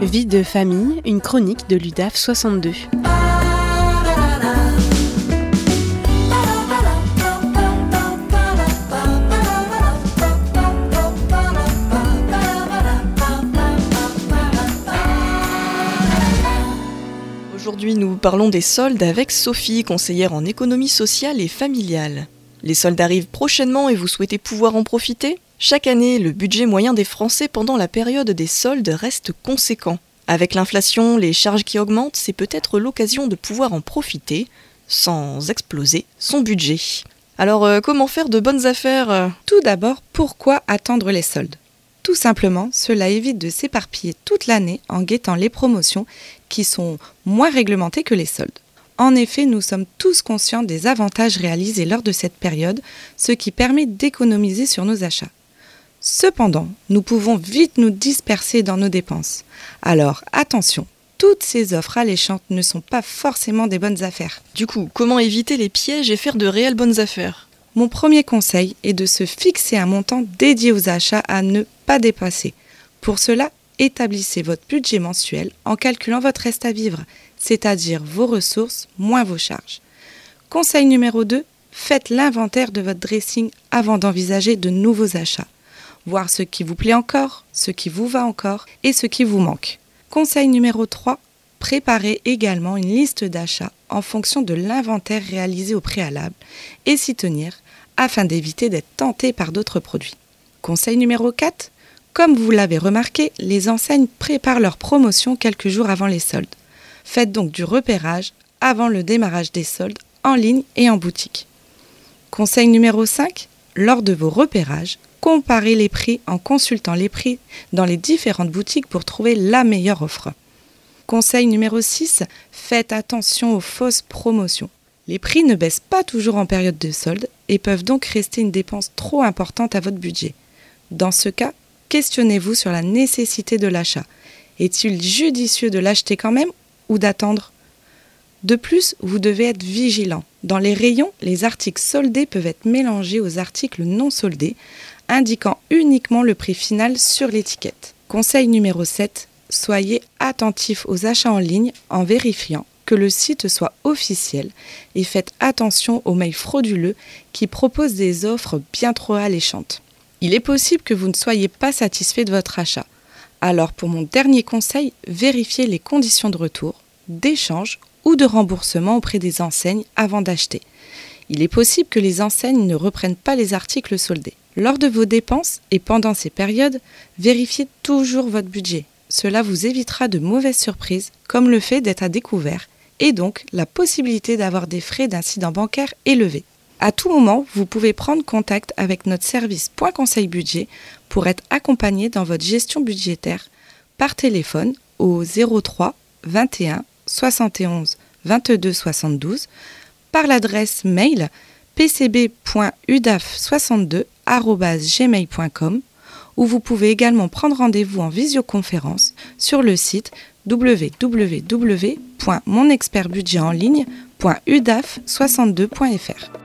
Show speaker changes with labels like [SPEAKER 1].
[SPEAKER 1] Vie de famille, une chronique de l'UDAF 62.
[SPEAKER 2] Aujourd'hui, nous parlons des soldes avec Sophie, conseillère en économie sociale et familiale. Les soldes arrivent prochainement et vous souhaitez pouvoir en profiter ? Chaque année, le budget moyen des Français pendant la période des soldes reste conséquent. Avec l'inflation, les charges qui augmentent, c'est peut-être l'occasion de pouvoir en profiter sans exploser son budget. Alors, comment faire de bonnes affaires ?
[SPEAKER 3] Tout d'abord, pourquoi attendre les soldes ? Tout simplement, cela évite de s'éparpiller toute l'année en guettant les promotions qui sont moins réglementées que les soldes. En effet, nous sommes tous conscients des avantages réalisés lors de cette période, ce qui permet d'économiser sur nos achats. Cependant, nous pouvons vite nous disperser dans nos dépenses. Alors, attention, toutes ces offres alléchantes ne sont pas forcément des bonnes affaires.
[SPEAKER 2] Du coup, comment éviter les pièges et faire de réelles bonnes affaires ?
[SPEAKER 3] Mon premier conseil est de se fixer un montant dédié aux achats à ne pas dépasser. Pour cela, établissez votre budget mensuel en calculant votre reste à vivre, c'est-à-dire vos ressources moins vos charges. Conseil numéro 2, faites l'inventaire de votre dressing avant d'envisager de nouveaux achats. Voir ce qui vous plaît encore, ce qui vous va encore et ce qui vous manque. Conseil numéro 3, préparez également une liste d'achats en fonction de l'inventaire réalisé au préalable et s'y tenir afin d'éviter d'être tenté par d'autres produits. Conseil numéro 4, comme vous l'avez remarqué, les enseignes préparent leurs promotions quelques jours avant les soldes. Faites donc du repérage avant le démarrage des soldes en ligne et en boutique. Conseil numéro 5, lors de vos repérages, comparez les prix en consultant les prix dans les différentes boutiques pour trouver la meilleure offre. Conseil numéro 6, faites attention aux fausses promotions. Les prix ne baissent pas toujours en période de solde et peuvent donc rester une dépense trop importante à votre budget. Dans ce cas, questionnez-vous sur la nécessité de l'achat. Est-il judicieux de l'acheter quand même ou d'attendre ? De plus, vous devez être vigilant. Dans les rayons, les articles soldés peuvent être mélangés aux articles non soldés, indiquant uniquement le prix final sur l'étiquette. Conseil numéro 7, soyez attentif aux achats en ligne en vérifiant que le site soit officiel et faites attention aux mails frauduleux qui proposent des offres bien trop alléchantes. Il est possible que vous ne soyez pas satisfait de votre achat. Alors pour mon dernier conseil, vérifiez les conditions de retour, d'échange ou de remboursement auprès des enseignes avant d'acheter. Il est possible que les enseignes ne reprennent pas les articles soldés. Lors de vos dépenses et pendant ces périodes, vérifiez toujours votre budget. Cela vous évitera de mauvaises surprises, comme le fait d'être à découvert, et donc la possibilité d'avoir des frais d'incident bancaire élevés. À tout moment, vous pouvez prendre contact avec notre service Point Conseil Budget pour être accompagné dans votre gestion budgétaire par téléphone au 03 21 71 22 72, par l'adresse mail pcb.udaf62@gmail.com où vous pouvez également prendre rendez-vous en visioconférence sur le site www.monexpertbudgetenligne.udaf62.fr.